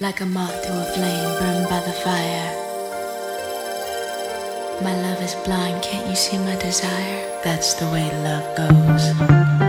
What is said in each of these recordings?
Like a moth to a flame burned by the fire. My love is blind, can't you see my desire? That's the way love goes.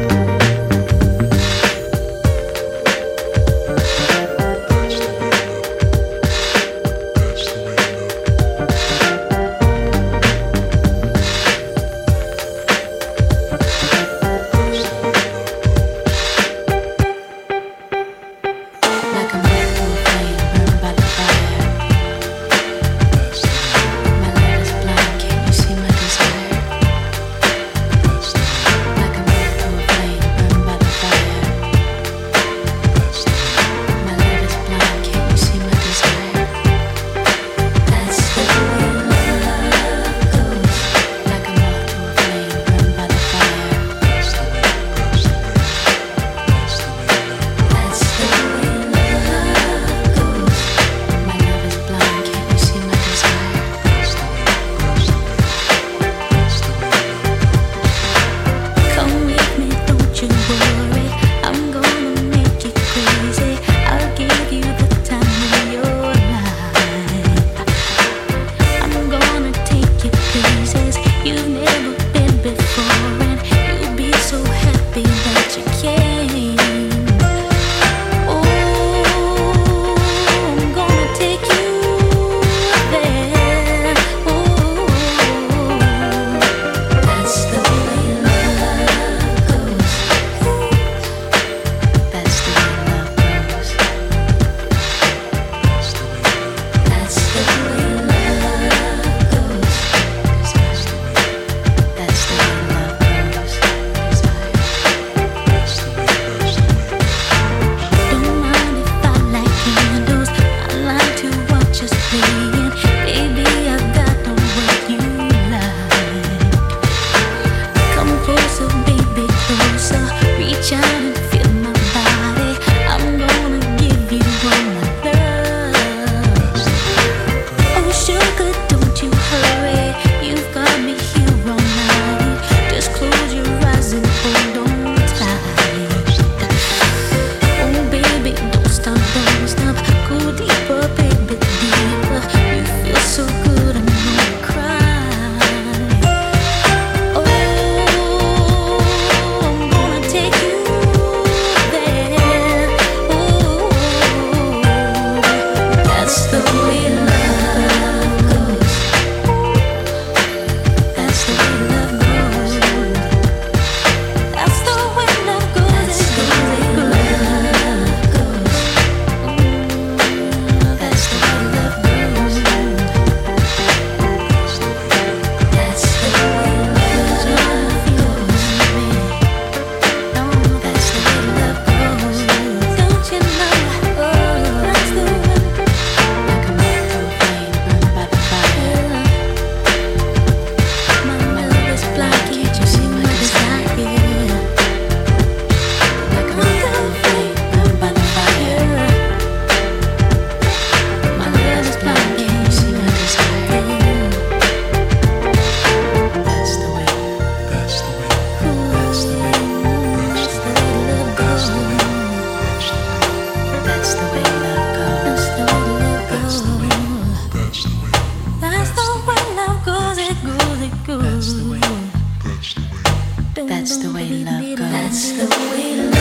That's the way love goes. That's the way love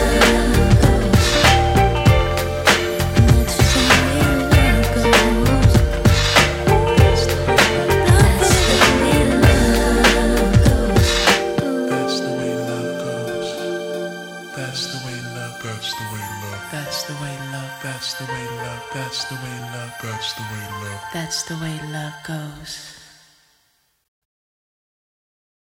goes. That's the way love goes. That's the way love goes. That's the way love goes. That's the way love. That's the way love. That's the way love. That's the way love. That's the way love. That's the way love. That's the way love goes.